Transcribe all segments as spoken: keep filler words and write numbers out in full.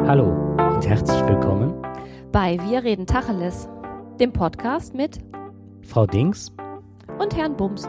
Hallo und herzlich willkommen bei Wir reden Tacheles, dem Podcast mit Frau Dings und Herrn Bums.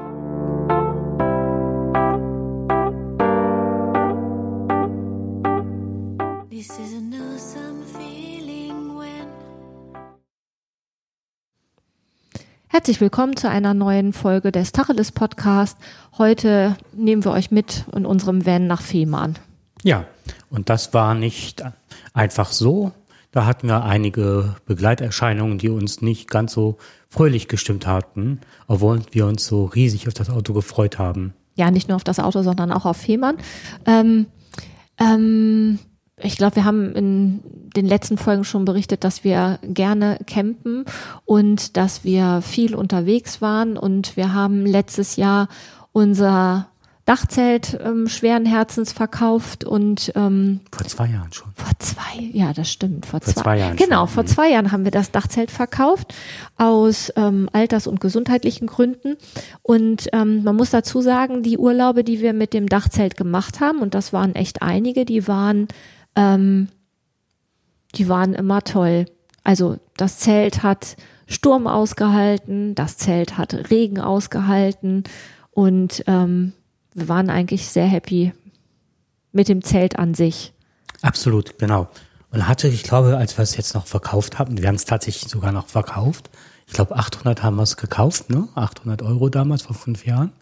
Herzlich willkommen zu einer neuen Folge des Tacheles Podcast. Heute nehmen wir euch mit in unserem Van nach Fehmarn. Ja, und das war nicht einfach so. Da hatten wir einige Begleiterscheinungen, die uns nicht ganz so fröhlich gestimmt hatten, obwohl wir uns so riesig auf das Auto gefreut haben. Ja, nicht nur auf das Auto, sondern auch auf Fehmarn. Ähm, ähm, ich glaube, wir haben in den letzten Folgen schon berichtet, dass wir gerne campen und dass wir viel unterwegs waren. Und wir haben letztes Jahr unser Dachzelt ähm, schweren Herzens verkauft und ähm, vor zwei Jahren schon. Vor zwei, ja, das stimmt. Vor, vor zwei, zwei Jahren Genau, schon. vor zwei Jahren haben wir das Dachzelt verkauft aus ähm, alters- und gesundheitlichen Gründen. Und ähm, man muss dazu sagen, die Urlaube, die wir mit dem Dachzelt gemacht haben, und das waren echt einige, die waren, ähm, die waren immer toll. Also das Zelt hat Sturm ausgehalten, das Zelt hat Regen ausgehalten und ähm, wir waren eigentlich sehr happy mit dem Zelt an sich. Absolut, genau. Und hatte, ich glaube, als wir es jetzt noch verkauft haben, wir haben es tatsächlich sogar noch verkauft. Ich glaube, achthundert haben wir es gekauft, ne? achthundert Euro damals, vor fünf Jahren.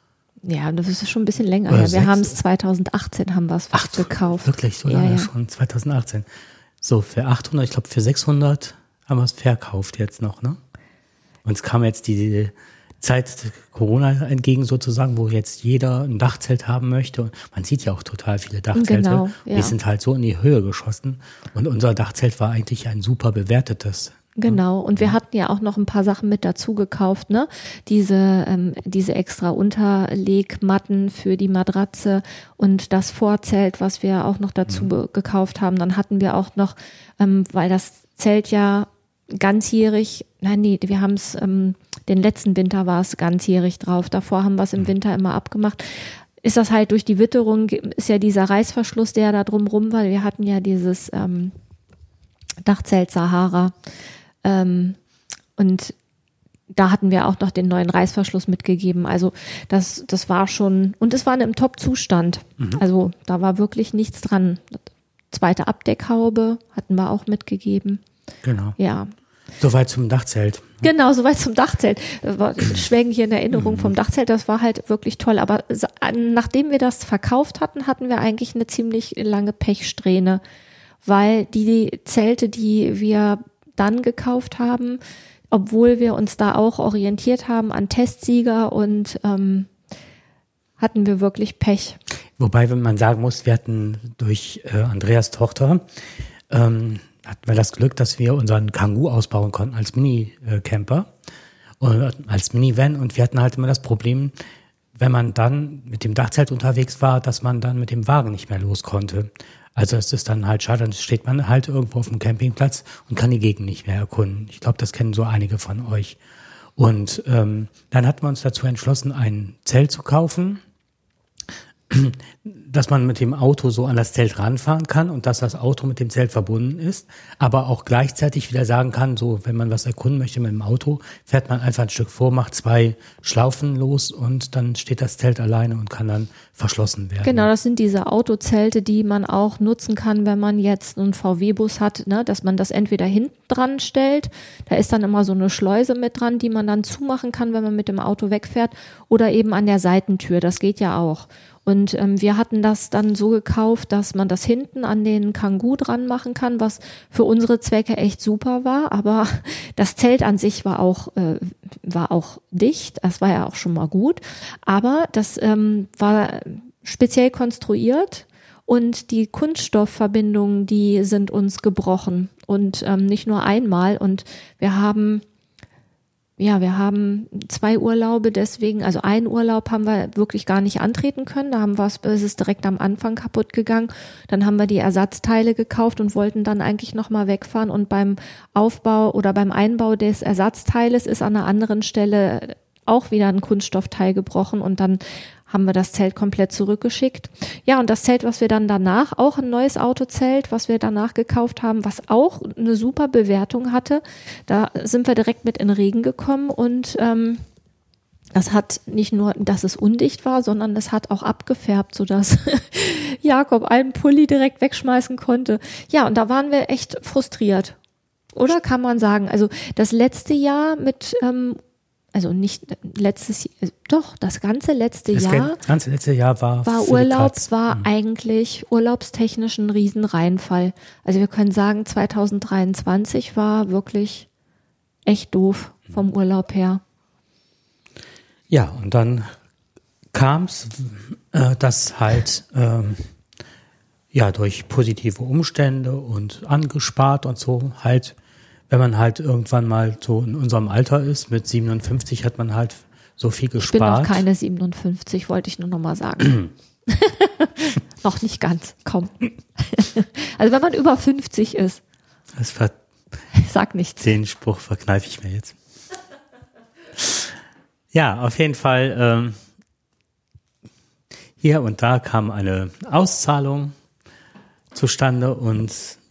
Ja, das ist schon ein bisschen länger Oder her. Wir sechs. haben es zwanzig achtzehn haben wir es gekauft. Wirklich, so ja, lange ja. schon, zwanzig achtzehn. So, für achthundert, ich glaube, für sechshundert haben wir es verkauft jetzt noch, ne? Uns kam jetzt die Zeit Corona entgegen sozusagen, wo jetzt jeder ein Dachzelt haben möchte. Und man sieht ja auch total viele Dachzelte. Genau, ja. Die sind halt so in die Höhe geschossen. Und unser Dachzelt war eigentlich ein super bewertetes. Genau. Und wir hatten ja auch noch ein paar Sachen mit dazu gekauft, ne? Diese, ähm, diese extra Unterlegmatten für die Matratze und das Vorzelt, was wir auch noch dazu mhm. be- gekauft haben. Dann hatten wir auch noch, ähm, weil das Zelt ja ganzjährig, nein, nee, wir haben es, ähm, den letzten Winter war es ganzjährig drauf. Davor haben wir es im Winter immer abgemacht. Ist das halt durch die Witterung, ist ja dieser Reißverschluss, der da drumrum war. Wir hatten ja dieses ähm, Dachzelt Sahara. Ähm, und da hatten wir auch noch den neuen Reißverschluss mitgegeben. Also das, das war schon, und es war im Top-Zustand. Mhm. Also da war wirklich nichts dran. Zweite Abdeckhaube hatten wir auch mitgegeben. Genau. Ja. Soweit zum Dachzelt. Genau, soweit zum Dachzelt. Schwelgen hier in Erinnerung vom Dachzelt, das war halt wirklich toll. Aber nachdem wir das verkauft hatten, hatten wir eigentlich eine ziemlich lange Pechsträhne, weil die Zelte, die wir dann gekauft haben, obwohl wir uns da auch orientiert haben an Testsieger und ähm, hatten wir wirklich Pech. Wobei, wenn man sagen muss, wir hatten durch äh, Andreas Tochter ähm, hatten wir das Glück, dass wir unseren Kangoo ausbauen konnten als Mini-Camper und als Minivan. Und wir hatten halt immer das Problem, wenn man dann mit dem Dachzelt unterwegs war, dass man dann mit dem Wagen nicht mehr los konnte. Also es ist dann halt schade, dann steht man halt irgendwo auf dem Campingplatz und kann die Gegend nicht mehr erkunden. Ich glaube, das kennen so einige von euch. Und ähm, dann hatten wir uns dazu entschlossen, ein Zelt zu kaufen, dass man mit dem Auto so an das Zelt ranfahren kann und dass das Auto mit dem Zelt verbunden ist, aber auch gleichzeitig wieder sagen kann, so wenn man was erkunden möchte mit dem Auto, fährt man einfach ein Stück vor, macht zwei Schlaufen los und dann steht das Zelt alleine und kann dann verschlossen werden. Genau, das sind diese Autozelte, die man auch nutzen kann, wenn man jetzt einen V W-Bus hat, ne, dass man das entweder hinten dran stellt, da ist dann immer so eine Schleuse mit dran, die man dann zumachen kann, wenn man mit dem Auto wegfährt, oder eben an der Seitentür, das geht ja auch. Und ähm, wir hatten das dann so gekauft, dass man das hinten an den Kangoo dran machen kann, was für unsere Zwecke echt super war. Aber das Zelt an sich war auch äh, war auch dicht. Das war ja auch schon mal gut. Aber das ähm, war speziell konstruiert und die Kunststoffverbindungen, die sind uns gebrochen und ähm, nicht nur einmal. Und wir haben Ja, wir haben zwei Urlaube deswegen, also einen Urlaub haben wir wirklich gar nicht antreten können, da haben wir es, es ist direkt am Anfang kaputt gegangen, dann haben wir die Ersatzteile gekauft und wollten dann eigentlich nochmal wegfahren und beim Aufbau oder beim Einbau des Ersatzteiles ist an einer anderen Stelle auch wieder ein Kunststoffteil gebrochen und dann haben wir das Zelt komplett zurückgeschickt. Ja, und das Zelt, was wir dann danach, auch ein neues Autozelt, was wir danach gekauft haben, was auch eine super Bewertung hatte, da sind wir direkt mit in den Regen gekommen und ähm, das hat nicht nur, dass es undicht war, sondern es hat auch abgefärbt, sodass Jakob einen Pulli direkt wegschmeißen konnte. Ja, und da waren wir echt frustriert. Oder kann man sagen, also das letzte Jahr mit ähm, also nicht letztes Jahr, doch, das ganze letzte das Jahr. Das ganze letzte Jahr war, war Urlaub, war mhm. eigentlich urlaubstechnisch ein Riesenreinfall. Also wir können sagen, zwanzig dreiundzwanzig war wirklich echt doof vom Urlaub her. Ja, und dann kam es, äh, dass halt ähm, ja durch positive Umstände und angespart und so halt, wenn man halt irgendwann mal so in unserem Alter ist, mit siebenundfünfzig hat man halt so viel gespart. Ich bin noch keine siebenundfünfzig, wollte ich nur noch mal sagen. Noch nicht ganz, komm. Also wenn man über fünfzig ist. Das ver- Sag nichts. Den Spruch verkneife ich mir jetzt. Ja, auf jeden Fall ähm, hier und da kam eine Auszahlung zustande und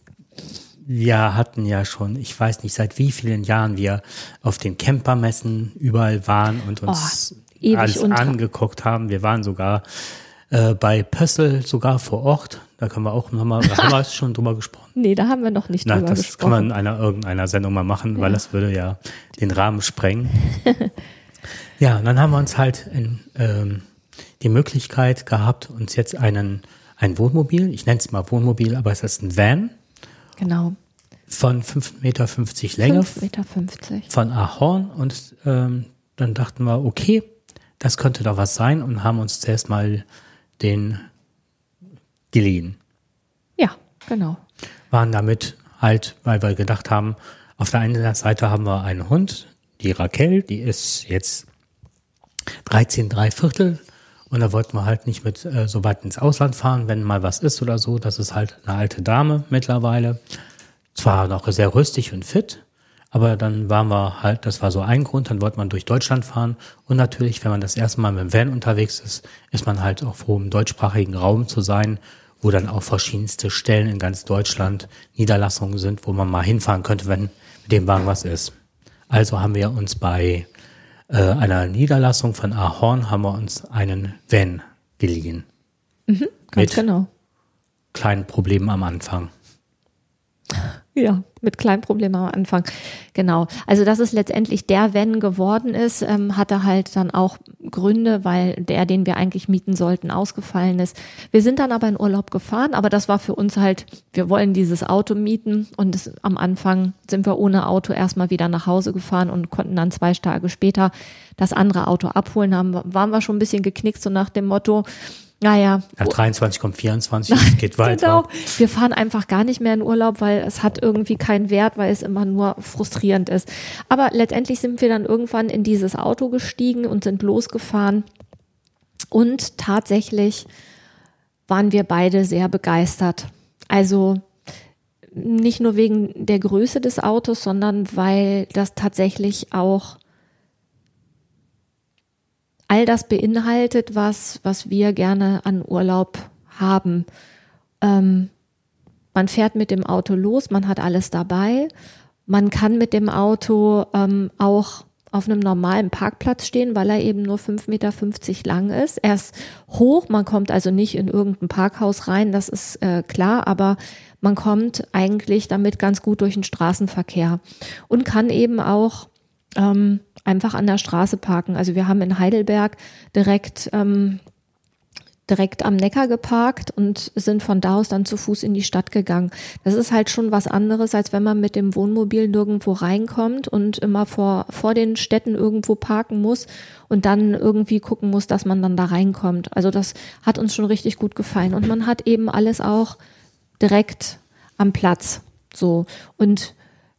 wir hatten ja schon, ich weiß nicht, seit wie vielen Jahren wir auf den Campermessen überall waren und uns oh, alles unter. angeguckt haben. Wir waren sogar äh, bei Pössl sogar vor Ort. Da können wir auch nochmal, da haben wir schon drüber gesprochen. Nee, da haben wir noch nicht Na, drüber das gesprochen. Das kann man in einer, irgendeiner Sendung mal machen, ja. Weil das würde ja den Rahmen sprengen. Ja, und dann haben wir uns halt in, ähm, die Möglichkeit gehabt, uns jetzt einen ein Wohnmobil, ich nenne es mal Wohnmobil, aber es ist ein Van. Genau. Von fünf Meter fünfzig Länge. fünf Meter fünfzig. Von Ahorn. Und ähm, dann dachten wir, okay, das könnte doch was sein und haben uns zuerst mal den geliehen. Ja, genau. Waren damit halt, weil wir gedacht haben, auf der einen Seite haben wir einen Hund, die Raquel, die ist jetzt dreizehn drei Viertel. Und da wollten wir halt nicht mit äh, so weit ins Ausland fahren, wenn mal was ist oder so. Das ist halt eine alte Dame mittlerweile. Zwar noch sehr rüstig und fit, aber dann waren wir halt, das war so ein Grund, dann wollte man durch Deutschland fahren. Und natürlich, wenn man das erste Mal mit dem Van unterwegs ist, ist man halt auch froh, im deutschsprachigen Raum zu sein, wo dann auch verschiedenste Stellen in ganz Deutschland Niederlassungen sind, wo man mal hinfahren könnte, wenn mit dem Wagen was ist. Also haben wir uns bei äh, einer Niederlassung von Ahorn haben wir uns einen Van geliehen. Mhm, ganz mit genau. kleinen Problemen am Anfang. Ja, mit kleinen Problemen am Anfang. Genau. Also, dass es letztendlich der Van geworden ist, ähm, hatte halt dann auch Gründe, weil der, den wir eigentlich mieten sollten, ausgefallen ist. Wir sind dann aber in Urlaub gefahren, aber das war für uns halt, wir wollen dieses Auto mieten und es, am Anfang sind wir ohne Auto erstmal wieder nach Hause gefahren und konnten dann zwei Tage später das andere Auto abholen. Haben, waren wir schon ein bisschen geknickt, so nach dem Motto, naja. Nach dreiundzwanzig kommt vierundzwanzig, es geht weiter. Genau. Wir fahren einfach gar nicht mehr in Urlaub, weil es hat irgendwie keinen Wert, weil es immer nur frustrierend ist. Aber letztendlich sind wir dann irgendwann in dieses Auto gestiegen und sind losgefahren. Und tatsächlich waren wir beide sehr begeistert. Also nicht nur wegen der Größe des Autos, sondern weil das tatsächlich auch all das beinhaltet, was, was wir gerne an Urlaub haben. Ähm, man fährt mit dem Auto los, man hat alles dabei. Man kann mit dem Auto ähm, auch auf einem normalen Parkplatz stehen, weil er eben nur fünf Meter fünfzig lang ist. Er ist hoch, man kommt also nicht in irgendein Parkhaus rein, das ist äh, klar, aber man kommt eigentlich damit ganz gut durch den Straßenverkehr und kann eben auch ähm, einfach an der Straße parken. Also wir haben in Heidelberg direkt ähm, direkt am Neckar geparkt und sind von da aus dann zu Fuß in die Stadt gegangen. Das ist halt schon was anderes, als wenn man mit dem Wohnmobil nirgendwo reinkommt und immer vor vor den Städten irgendwo parken muss und dann irgendwie gucken muss, dass man dann da reinkommt. Also das hat uns schon richtig gut gefallen und man hat eben alles auch direkt am Platz. So, und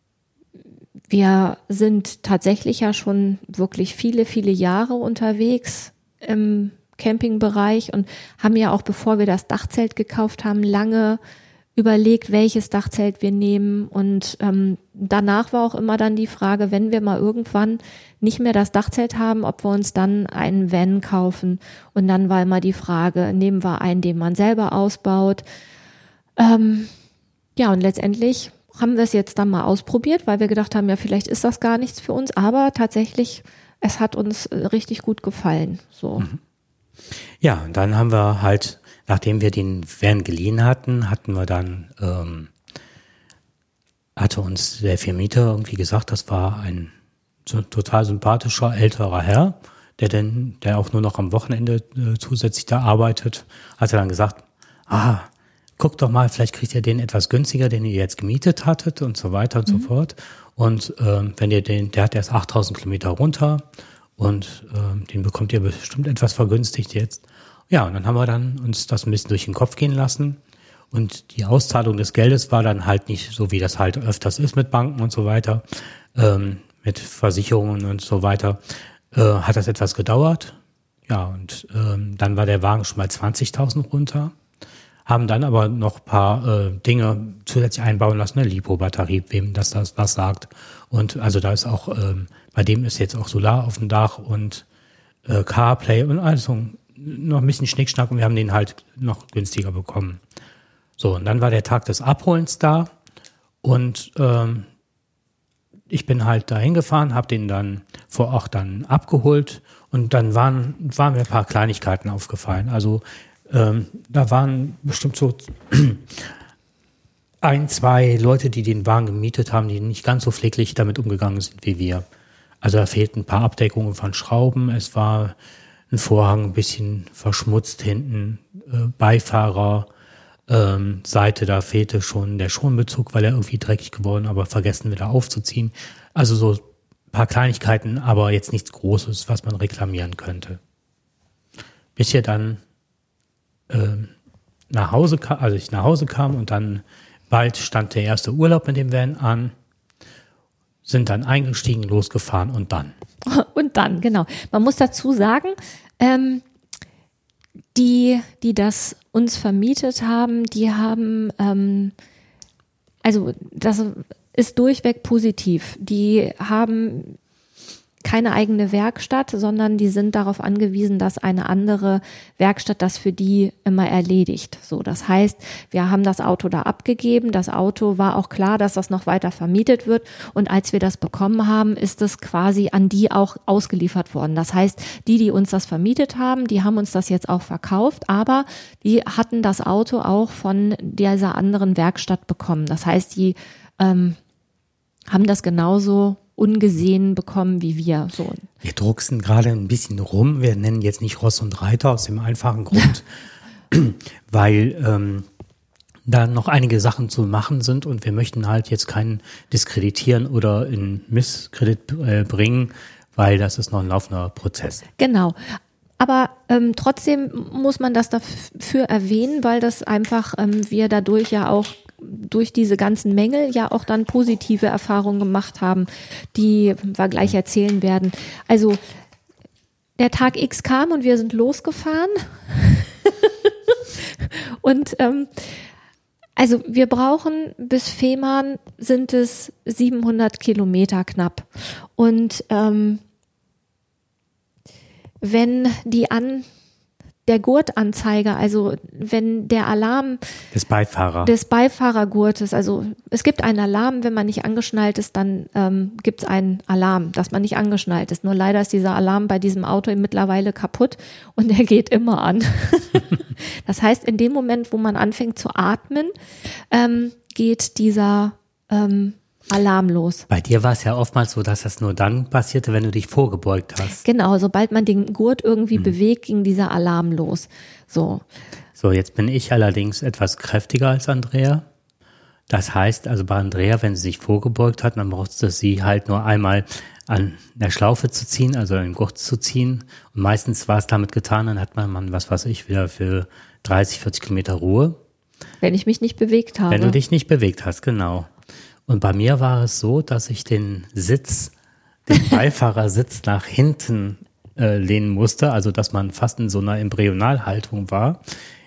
wir sind tatsächlich ja schon wirklich viele, viele Jahre unterwegs im Campingbereich und haben ja auch, bevor wir das Dachzelt gekauft haben, lange überlegt, welches Dachzelt wir nehmen. Und ähm, danach war auch immer dann die Frage, wenn wir mal irgendwann nicht mehr das Dachzelt haben, ob wir uns dann einen Van kaufen. Und dann war immer die Frage, nehmen wir einen, den man selber ausbaut. Ähm, ja, und letztendlich haben wir es jetzt dann mal ausprobiert, weil wir gedacht haben, ja, vielleicht ist das gar nichts für uns. Aber tatsächlich, es hat uns richtig gut gefallen. So. Ja, und dann haben wir halt, nachdem wir den Van geliehen hatten, hatten wir dann, ähm, hatte uns der Vermieter irgendwie gesagt, das war ein so total sympathischer älterer Herr, der denn, der auch nur noch am Wochenende äh, zusätzlich da arbeitet, hat er dann gesagt, ah, guckt doch mal, vielleicht kriegt ihr den etwas günstiger, den ihr jetzt gemietet hattet und so weiter und mhm. so fort. Und ähm, wenn ihr den, der hat erst achttausend Kilometer runter und ähm, den bekommt ihr bestimmt etwas vergünstigt jetzt. Ja, und dann haben wir dann uns das ein bisschen durch den Kopf gehen lassen. Und die Auszahlung des Geldes war dann halt nicht so, wie das halt öfters ist mit Banken und so weiter, ähm, mit Versicherungen und so weiter. Äh, hat das etwas gedauert. Ja, und ähm, dann war der Wagen schon mal zwanzigtausend runter. Haben dann aber noch ein paar äh, Dinge zusätzlich einbauen lassen, eine Lipo-Batterie, wem das, das was sagt. Und also da ist auch, ähm, bei dem ist jetzt auch Solar auf dem Dach und äh, CarPlay und also noch ein bisschen Schnickschnack und wir haben den halt noch günstiger bekommen. So, und dann war der Tag des Abholens da und ähm, ich bin halt dahin gefahren, habe den dann vor Ort dann abgeholt und dann waren, waren mir ein paar Kleinigkeiten aufgefallen. Also Ähm, da waren bestimmt so ein, zwei Leute, die den Wagen gemietet haben, die nicht ganz so pfleglich damit umgegangen sind wie wir. Also da fehlten ein paar Abdeckungen von Schrauben, es war ein Vorhang ein bisschen verschmutzt hinten, äh, Beifahrer, ähm, Seite, da fehlte schon der Schonbezug, weil er irgendwie dreckig geworden, aber vergessen wieder aufzuziehen. Also so ein paar Kleinigkeiten, aber jetzt nichts Großes, was man reklamieren könnte. Bis hier dann nach Hause kam, also ich nach Hause kam und dann bald stand der erste Urlaub mit dem Van an, sind dann eingestiegen, losgefahren und dann. Und dann, genau. Man muss dazu sagen, ähm, die, die das uns vermietet haben, die haben, ähm, also das ist durchweg positiv. Die haben keine eigene Werkstatt, sondern die sind darauf angewiesen, dass eine andere Werkstatt das für die immer erledigt. So, das heißt, wir haben das Auto da abgegeben. Das Auto war auch klar, dass das noch weiter vermietet wird. Und als wir das bekommen haben, ist es quasi an die auch ausgeliefert worden. Das heißt, die, die uns das vermietet haben, die haben uns das jetzt auch verkauft, aber die hatten das Auto auch von dieser anderen Werkstatt bekommen. Das heißt, die ähm, haben das genauso ungesehen bekommen wie wir. So. Wir drucksen gerade ein bisschen rum. Wir nennen jetzt nicht Ross und Reiter aus dem einfachen Grund, weil ähm, da noch einige Sachen zu machen sind und wir möchten halt jetzt keinen diskreditieren oder in Misskredit äh, bringen, weil das ist noch ein laufender Prozess. Genau. Aber ähm, trotzdem muss man das dafür erwähnen, weil das einfach ähm, wir dadurch ja auch durch diese ganzen Mängel ja auch dann positive Erfahrungen gemacht haben, die wir gleich erzählen werden. Also der Tag X kam und wir sind losgefahren und ähm, also wir brauchen bis Fehmarn sind es siebenhundert Kilometer knapp und ähm, wenn die an der Gurtanzeiger, also wenn der Alarm des Beifahrer. des Beifahrergurtes, also es gibt einen Alarm, wenn man nicht angeschnallt ist, dann ähm, gibt es einen Alarm, dass man nicht angeschnallt ist. Nur leider ist dieser Alarm bei diesem Auto mittlerweile kaputt und der geht immer an. Das heißt, in dem Moment, wo man anfängt zu atmen, ähm, geht dieser ähm, Alarm los. Bei dir war es ja oftmals so, dass das nur dann passierte, wenn du dich vorgebeugt hast. Genau, sobald man den Gurt irgendwie hm. bewegt, ging dieser Alarm los. So. So, jetzt bin ich allerdings etwas kräftiger als Andrea. Das heißt, also bei Andrea, wenn sie sich vorgebeugt hat, dann brauchte sie halt nur einmal an der Schlaufe zu ziehen, also an den Gurt zu ziehen. Und meistens war es damit getan, dann hat man, man was weiß ich, wieder für dreißig, vierzig Kilometer Ruhe. Wenn ich mich nicht bewegt habe. Wenn du dich nicht bewegt hast, genau. Und bei mir war es so, dass ich den Sitz, den Beifahrersitz nach hinten äh, lehnen musste, also dass man fast in so einer Embryonalhaltung war.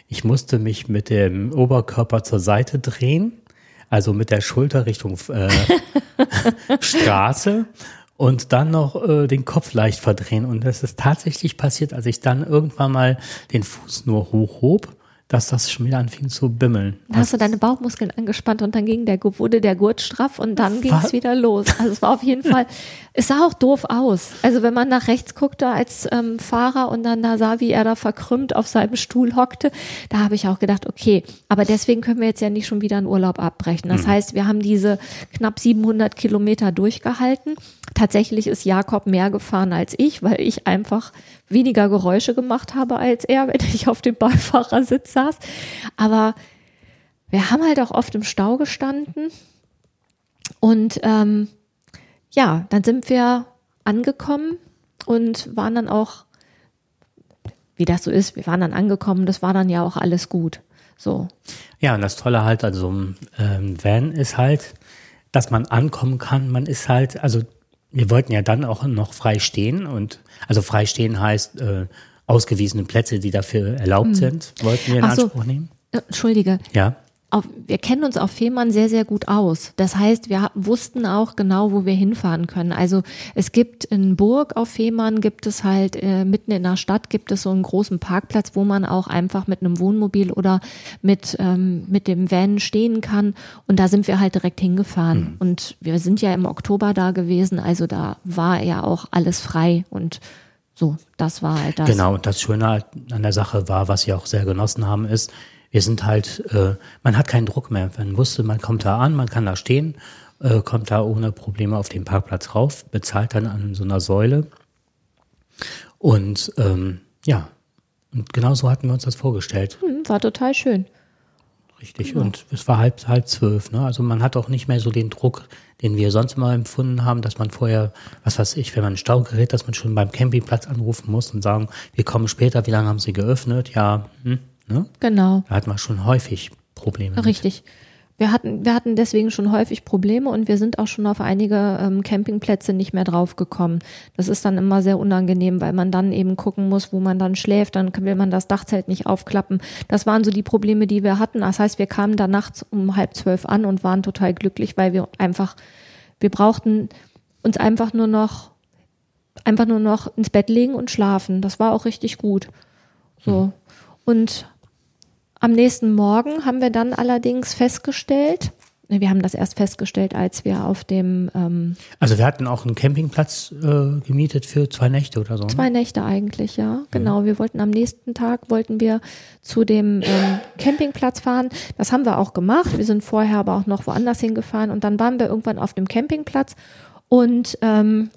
Ich musste mich mit dem Oberkörper zur Seite drehen, also mit der Schulter Richtung äh, Straße und dann noch äh, den Kopf leicht verdrehen. Und das ist tatsächlich passiert, als ich dann irgendwann mal den Fuß nur hochhob, dass das schon wieder anfing zu bimmeln. Da hast du deine Bauchmuskeln angespannt und dann ging der, wurde der Gurt straff und dann ging es wieder los. Also es war auf jeden Fall, es sah auch doof aus. Also wenn man nach rechts guckte als ähm, Fahrer und dann da sah, wie er da verkrümmt auf seinem Stuhl hockte, da habe ich auch gedacht, okay, aber deswegen können wir jetzt ja nicht schon wieder einen Urlaub abbrechen. Das mhm. heißt, wir haben diese knapp siebenhundert Kilometer durchgehalten. Tatsächlich ist Jakob mehr gefahren als ich, weil ich einfach weniger Geräusche gemacht habe als er, wenn ich auf dem Beifahrersitz saß. Aber wir haben halt auch oft im Stau gestanden und ähm, ja, dann sind wir angekommen und waren dann auch, wie das so ist, wir waren dann angekommen, das war dann ja auch alles gut. So. Ja, und das Tolle halt, also im ähm, Van ist halt, dass man ankommen kann, man ist halt, also wir wollten ja dann auch noch frei stehen und also frei stehen heißt äh, ausgewiesene Plätze, die dafür erlaubt hm. sind, wollten wir in Ach so. Anspruch nehmen. Entschuldige. Ja. Auf, wir kennen uns auf Fehmarn sehr, sehr gut aus. Das heißt, wir wussten auch genau, wo wir hinfahren können. Also es gibt in Burg auf Fehmarn, gibt es halt äh, mitten in der Stadt, gibt es so einen großen Parkplatz, wo man auch einfach mit einem Wohnmobil oder mit ähm, mit dem Van stehen kann. Und da sind wir halt direkt hingefahren. Mhm. Und wir sind ja im Oktober da gewesen, also da war ja auch alles frei und so, das war halt das. Genau, und das Schöne an der Sache war, was wir auch sehr genossen haben, ist, wir sind halt, äh, man hat keinen Druck mehr. Man wusste, man kommt da an, man kann da stehen, äh, kommt da ohne Probleme auf den Parkplatz rauf, bezahlt dann an so einer Säule. Und ähm, ja, und genau so hatten wir uns das vorgestellt. Hm, war total schön. Richtig, genau. Und es war halb, halb zwölf. Ne? Also man hat auch nicht mehr so den Druck, den wir sonst immer empfunden haben, dass man vorher, was weiß ich, wenn man in Stau gerät, dass man schon beim Campingplatz anrufen muss und sagen, wir kommen später, wie lange haben Sie geöffnet? Ja, hm. Ne? Genau. Da hat man schon häufig Probleme. Richtig. Mit. Wir hatten, wir hatten deswegen schon häufig Probleme und wir sind auch schon auf einige ähm, Campingplätze nicht mehr draufgekommen. Das ist dann immer sehr unangenehm, weil man dann eben gucken muss, wo man dann schläft, dann will man das Dachzelt nicht aufklappen. Das waren so die Probleme, die wir hatten. Das heißt, wir kamen da nachts um halb zwölf an und waren total glücklich, weil wir einfach, wir brauchten uns einfach nur noch, einfach nur noch ins Bett legen und schlafen. Das war auch richtig gut. So. Hm. Und am nächsten Morgen haben wir dann allerdings festgestellt, wir haben das erst festgestellt, als wir auf dem... Ähm, also wir hatten auch einen Campingplatz äh, gemietet für zwei Nächte oder so. Zwei ne? Nächte eigentlich, ja. Genau, wir wollten am nächsten Tag, wollten wir zu dem ähm, Campingplatz fahren. Das haben wir auch gemacht. Wir sind vorher aber auch noch woanders hingefahren und dann waren wir irgendwann auf dem Campingplatz und ähm,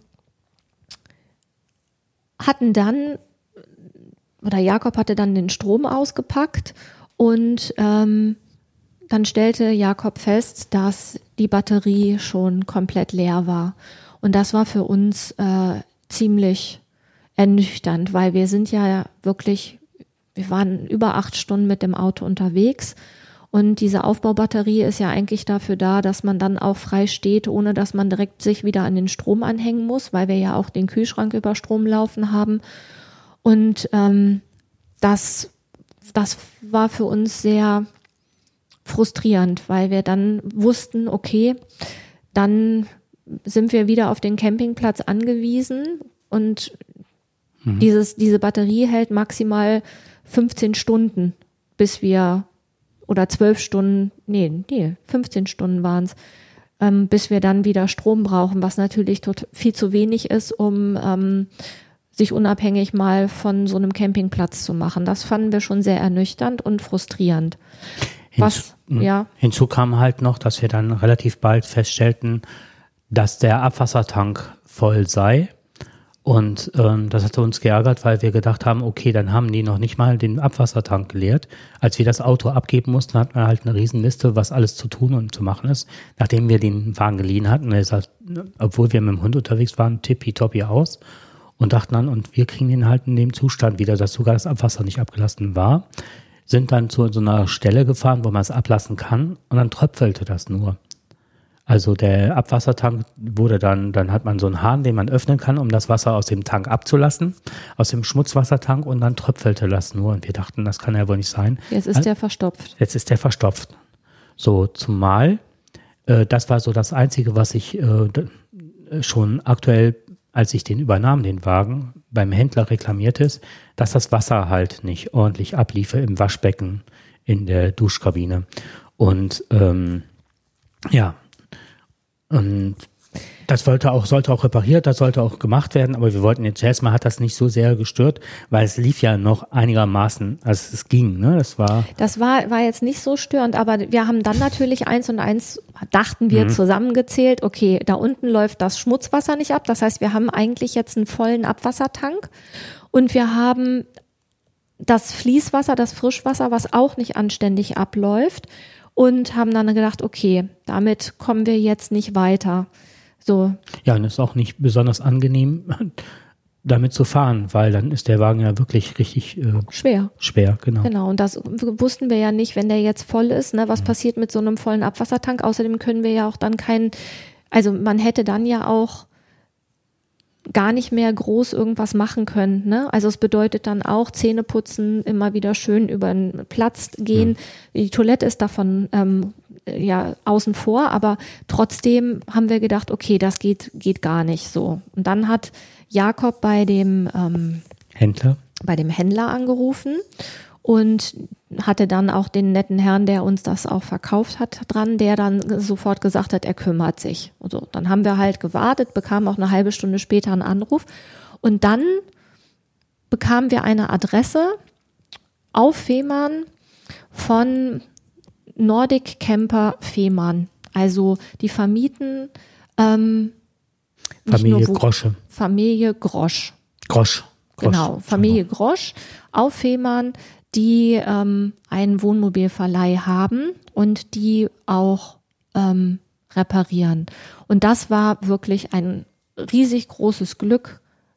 hatten dann, oder Jakob hatte dann den Strom ausgepackt. Und ähm, dann stellte Jakob fest, dass die Batterie schon komplett leer war. Und das war für uns äh, ziemlich ernüchternd, weil wir sind ja wirklich, wir waren über acht Stunden mit dem Auto unterwegs. Und diese Aufbaubatterie ist ja eigentlich dafür da, dass man dann auch frei steht, ohne dass man direkt sich wieder an den Strom anhängen muss, weil wir ja auch den Kühlschrank über Strom laufen haben. Und ähm, das Das war für uns sehr frustrierend, weil wir dann wussten, okay, dann sind wir wieder auf den Campingplatz angewiesen und mhm. dieses, diese Batterie hält maximal fünfzehn Stunden, bis wir, oder zwölf Stunden, nee, nee, fünfzehn Stunden waren es, ähm, bis wir dann wieder Strom brauchen, was natürlich tot, viel zu wenig ist, um ähm, sich unabhängig mal von so einem Campingplatz zu machen. Das fanden wir schon sehr ernüchternd und frustrierend. Was, hinzu, ja. Hinzu kam halt noch, dass wir dann relativ bald feststellten, dass der Abwassertank voll sei. Und ähm, das hatte uns geärgert, weil wir gedacht haben, okay, dann haben die noch nicht mal den Abwassertank geleert. Als wir das Auto abgeben mussten, hatten wir halt eine Riesenliste, was alles zu tun und zu machen ist. Nachdem wir den Wagen geliehen hatten, ist das, obwohl wir mit dem Hund unterwegs waren, tippitoppi aus. Und dachten dann, und wir kriegen den halt in dem Zustand wieder, dass sogar das Abwasser nicht abgelassen war, sind dann zu so einer Stelle gefahren, wo man es ablassen kann und dann tröpfelte das nur. Also der Abwassertank wurde dann, dann hat man so einen Hahn, den man öffnen kann, um das Wasser aus dem Tank abzulassen, aus dem Schmutzwassertank, und dann tröpfelte das nur. Und wir dachten, das kann ja wohl nicht sein. Jetzt ist der verstopft. Jetzt ist der verstopft. So, zumal, äh, das war so das Einzige, was ich äh, schon aktuell, als ich den übernahm, den Wagen, beim Händler reklamiert ist, dass das Wasser halt nicht ordentlich abliefe im Waschbecken, in der Duschkabine. Und ähm, ja, und das wollte auch, sollte auch repariert, das sollte auch gemacht werden, aber wir wollten jetzt erstmal, hat das nicht so sehr gestört, weil es lief ja noch einigermaßen, also es ging, ne, das war. Das war, war jetzt nicht so störend, aber wir haben dann natürlich eins und eins, dachten wir, mhm. zusammengezählt, okay, da unten läuft das Schmutzwasser nicht ab, das heißt, wir haben eigentlich jetzt einen vollen Abwassertank und wir haben das Fließwasser, das Frischwasser, was auch nicht anständig abläuft, und haben dann gedacht, okay, damit kommen wir jetzt nicht weiter. So. Ja, und es ist auch nicht besonders angenehm, damit zu fahren, weil dann ist der Wagen ja wirklich richtig äh, schwer. Schwer, genau. Genau, und das wussten wir ja nicht, wenn der jetzt voll ist, ne, was mhm. passiert mit so einem vollen Abwassertank. Außerdem können wir ja auch dann keinen, also man hätte dann ja auch gar nicht mehr groß irgendwas machen können, ne? Also es bedeutet dann auch Zähne putzen, immer wieder schön über den Platz gehen. Mhm. Die Toilette ist davon ähm, ja außen vor, aber trotzdem haben wir gedacht, okay, das geht geht gar nicht so. Und dann hat Jakob bei dem ähm, Händler bei dem Händler angerufen und hatte dann auch den netten Herrn, der uns das auch verkauft hat, dran, der dann sofort gesagt hat, er kümmert sich. Und so, dann haben wir halt gewartet, bekamen auch eine halbe Stunde später einen Anruf und dann bekamen wir eine Adresse auf Fehmarn von Nordic Camper Fehmarn. Also die vermieten ähm, Familie Grosche. Familie Grosch. Grosch. Grosch. Genau, Familie Grosch auf Fehmarn, die ähm, einen Wohnmobilverleih haben und die auch ähm, reparieren. Und das war wirklich ein riesig großes Glück.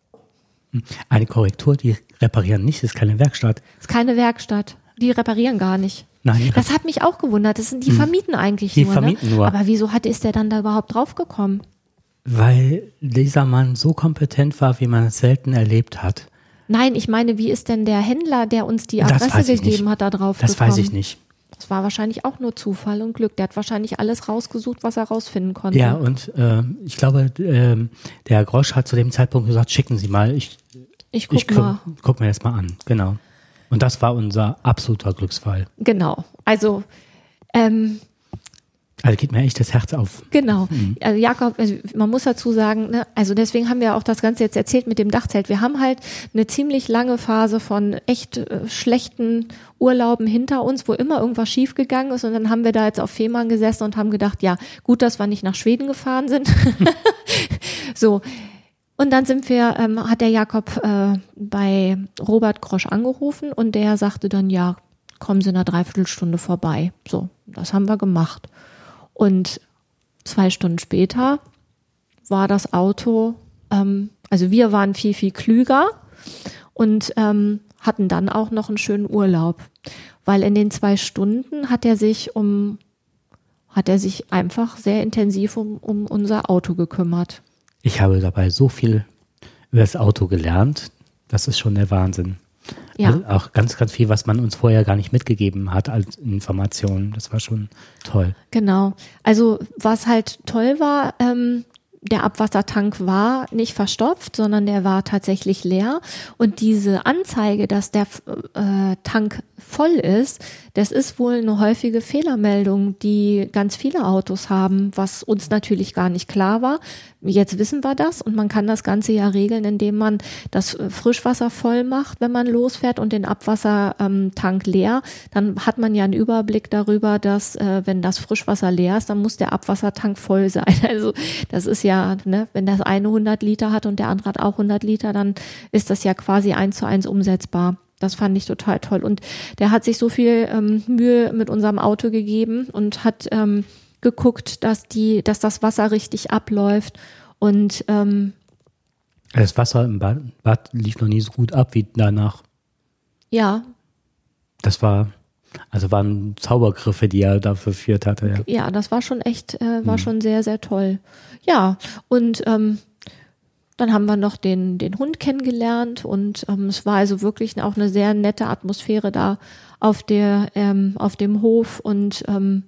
Eine Korrektur, die reparieren nicht, ist keine Werkstatt. Ist keine Werkstatt, die reparieren gar nicht. Nein. Das hat mich auch gewundert, das sind, die vermieten eigentlich die nur. Vermieten ne? nur. Aber wieso hat, ist der dann da überhaupt draufgekommen? Weil dieser Mann so kompetent war, wie man es selten erlebt hat. Nein, ich meine, wie ist denn der Händler, der uns die Adresse gegeben nicht. hat, da drauf Das gekommen? weiß ich nicht. Das war wahrscheinlich auch nur Zufall und Glück. Der hat wahrscheinlich alles rausgesucht, was er rausfinden konnte. Ja, und äh, ich glaube, äh, der Herr Grosch hat zu dem Zeitpunkt gesagt, schicken Sie mal. Ich, ich guck ich guck, mal. Guck mir das mal an, genau. Und das war unser absoluter Glücksfall. Genau, also ähm, Also geht mir echt das Herz auf. Genau. Mhm. Also Jakob, also man muss dazu sagen, ne, also deswegen haben wir auch das Ganze jetzt erzählt mit dem Dachzelt. Wir haben halt eine ziemlich lange Phase von echt äh, schlechten Urlauben hinter uns, wo immer irgendwas schiefgegangen ist. Und dann haben wir da jetzt auf Fehmarn gesessen und haben gedacht, ja, gut, dass wir nicht nach Schweden gefahren sind. So. Und dann sind wir, ähm, hat der Jakob äh, bei Robert Grosch angerufen und der sagte dann, ja, kommen Sie in einer Dreiviertelstunde vorbei. So, das haben wir gemacht. Und zwei Stunden später war das Auto, ähm, also wir waren viel, viel klüger und ähm, hatten dann auch noch einen schönen Urlaub. Weil in den zwei Stunden hat er sich um, hat er sich einfach sehr intensiv um, um unser Auto gekümmert. Ich habe dabei so viel über das Auto gelernt, das ist schon der Wahnsinn. Ja. Also auch ganz, ganz viel, was man uns vorher gar nicht mitgegeben hat als Informationen. Das war schon toll. Genau. Also was halt toll war, ähm, der Abwassertank war nicht verstopft, sondern der war tatsächlich leer. Und diese Anzeige, dass der äh, Tank voll ist, das ist wohl eine häufige Fehlermeldung, die ganz viele Autos haben, was uns natürlich gar nicht klar war. Jetzt wissen wir das und man kann das Ganze ja regeln, indem man das Frischwasser voll macht, wenn man losfährt und den Abwassertank leer. Dann hat man ja einen Überblick darüber, dass äh, wenn das Frischwasser leer ist, dann muss der Abwassertank voll sein. Also das ist ja, ne, wenn das eine hundert Liter hat und der andere hat auch hundert Liter, dann ist das ja quasi eins zu eins umsetzbar. Das fand ich total toll. Und der hat sich so viel ähm, Mühe mit unserem Auto gegeben und hat ähm, geguckt, dass die, dass das Wasser richtig abläuft. Und ähm, das Wasser im Bad, Bad lief noch nie so gut ab wie danach. Ja. Das war, Also waren Zaubergriffe, die er dafür führt hatte. Ja, ja das war schon echt, äh, war mhm. schon sehr, sehr toll. Ja, und ähm, dann haben wir noch den, den Hund kennengelernt und ähm, es war also wirklich auch eine sehr nette Atmosphäre da auf der, ähm, auf dem Hof und ähm,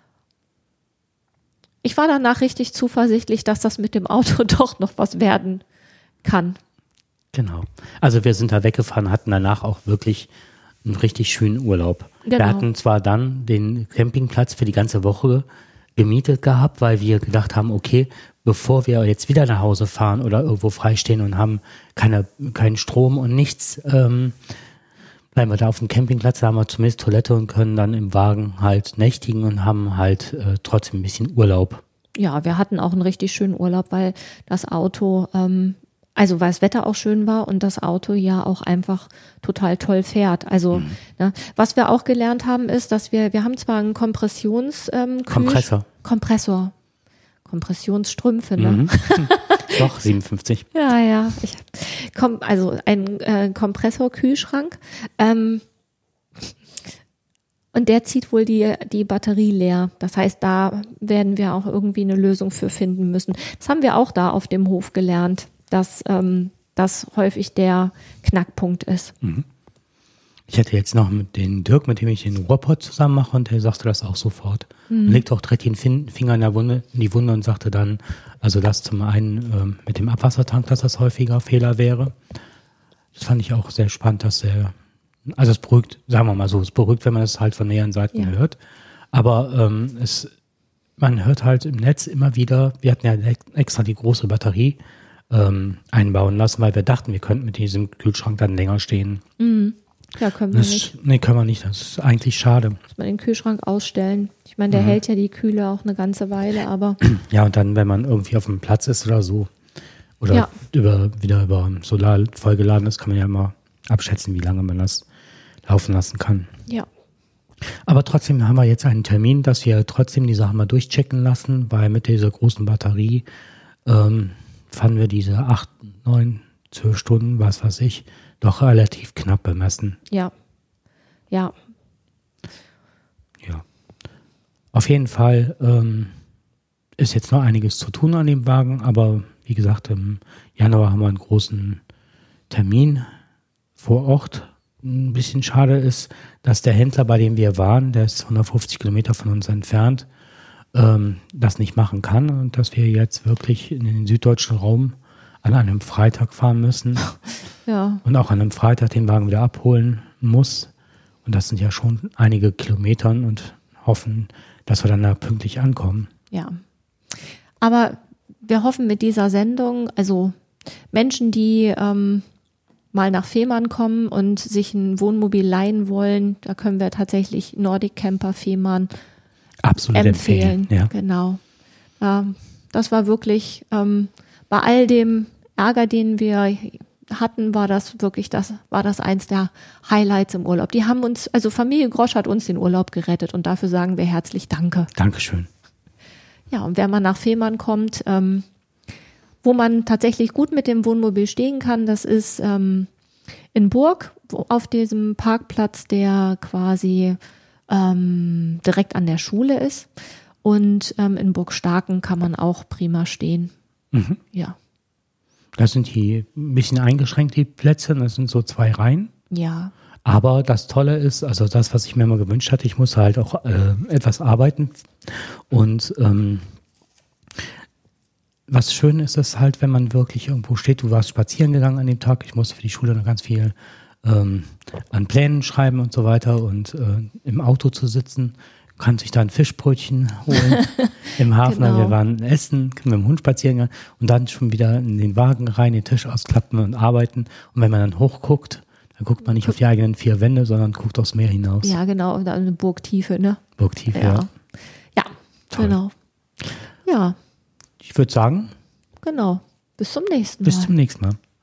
ich war danach richtig zuversichtlich, dass das mit dem Auto doch noch was werden kann. Genau. Also wir sind da weggefahren, hatten danach auch wirklich einen richtig schönen Urlaub. Genau. Wir hatten zwar dann den Campingplatz für die ganze Woche gemietet gehabt, weil wir gedacht haben, okay, bevor wir jetzt wieder nach Hause fahren oder irgendwo freistehen und haben keine, keinen Strom und nichts, ähm, bleiben wir da auf dem Campingplatz, da haben wir zumindest Toilette und können dann im Wagen halt nächtigen und haben halt äh, trotzdem ein bisschen Urlaub. Ja, wir hatten auch einen richtig schönen Urlaub, weil das Auto, ähm, also weil das Wetter auch schön war und das Auto ja auch einfach total toll fährt. Also mhm. ne, was wir auch gelernt haben ist, dass wir, wir haben zwar einen Kompressions ähm, Kompressor. Kompressor. Kompressionsstrümpfe, ne? Mhm. Doch, siebenundfünfzig. Ja, ja. Ich, komm, also ein äh, Kompressorkühlschrank. Ähm, und der zieht wohl die, die Batterie leer. Das heißt, da werden wir auch irgendwie eine Lösung für finden müssen. Das haben wir auch da auf dem Hof gelernt, dass ähm, das häufig der Knackpunkt ist. Mhm. Ich hatte jetzt noch mit den Dirk, mit dem ich den Ruhrpott zusammen mache, und der sagte das auch sofort. Mhm. Und legte auch direkt den fin- Finger in, der Wunde, in die Wunde und sagte dann, also das zum einen ähm, mit dem Abwassertank, dass das häufiger Fehler wäre. Das fand ich auch sehr spannend, dass er, also es beruhigt, sagen wir mal so, es beruhigt, wenn man es halt von mehreren Seiten ja. hört. Aber ähm, es, man hört halt im Netz immer wieder, wir hatten ja extra die große Batterie ähm, einbauen lassen, weil wir dachten, wir könnten mit diesem Kühlschrank dann länger stehen. Mhm. Ja, können wir das, nicht. Nee, können wir nicht. Das ist eigentlich schade. Muss man den Kühlschrank ausstellen. Ich meine, der mhm. hält ja die Kühle auch eine ganze Weile, aber... Ja, und dann, wenn man irgendwie auf dem Platz ist oder so, oder ja. über, wieder über Solar vollgeladen ist, kann man ja immer abschätzen, wie lange man das laufen lassen kann. Ja. Aber trotzdem haben wir jetzt einen Termin, dass wir trotzdem die Sachen mal durchchecken lassen, weil mit dieser großen Batterie ähm, fanden wir diese acht, neun, zwölf Stunden, was weiß ich, doch relativ knapp bemessen. Ja, ja. Ja. Auf jeden Fall ähm, ist jetzt noch einiges zu tun an dem Wagen, aber wie gesagt, im Januar haben wir einen großen Termin vor Ort. Ein bisschen schade ist, dass der Händler, bei dem wir waren, der ist hundertfünfzig Kilometer von uns entfernt, ähm, das nicht machen kann und dass wir jetzt wirklich in den süddeutschen Raum an einem Freitag fahren müssen. Ja. Und auch an einem Freitag den Wagen wieder abholen muss. Und das sind ja schon einige Kilometer und hoffen, dass wir dann da pünktlich ankommen. Ja. Aber wir hoffen mit dieser Sendung, also Menschen, die ähm, mal nach Fehmarn kommen und sich ein Wohnmobil leihen wollen, da können wir tatsächlich Nordic Camper Fehmarn absolut empfehlen. empfehlen. Ja. Genau. Ja, das war wirklich ähm, bei all dem Ärger, den wir hatten, war das wirklich das, war das eins der Highlights im Urlaub. Die haben uns, also Familie Grosch hat uns den Urlaub gerettet und dafür sagen wir herzlich Danke. Dankeschön. Ja, und wenn man nach Fehmarn kommt, ähm, wo man tatsächlich gut mit dem Wohnmobil stehen kann, das ist ähm, in Burg, wo, auf diesem Parkplatz, der quasi ähm, direkt an der Schule ist. Und ähm, in Burg Starken kann man auch prima stehen. Mhm. Ja. Das sind die ein bisschen eingeschränkt, die Plätze. Das sind so zwei Reihen. Ja. Aber das Tolle ist, also das, was ich mir immer gewünscht hatte, ich muss halt auch äh, etwas arbeiten. Und ähm, was schön ist, ist halt, wenn man wirklich irgendwo steht, du warst spazieren gegangen an dem Tag, ich musste für die Schule noch ganz viel ähm, an Plänen schreiben und so weiter und äh, im Auto zu sitzen, kann sich da ein Fischbrötchen holen im Hafen. Genau. Wir waren essen, mit dem Hund spazieren gehen und dann schon wieder in den Wagen rein, den Tisch ausklappen und arbeiten. Und wenn man dann hochguckt, dann guckt man nicht auf die eigenen vier Wände, sondern guckt aufs Meer hinaus. Ja, genau, da eine Burgtiefe, ne? Burgtiefe, ja. Ja, ja genau. Ja. Ich würde sagen, Genau. Bis zum nächsten Mal. Bis zum nächsten Mal.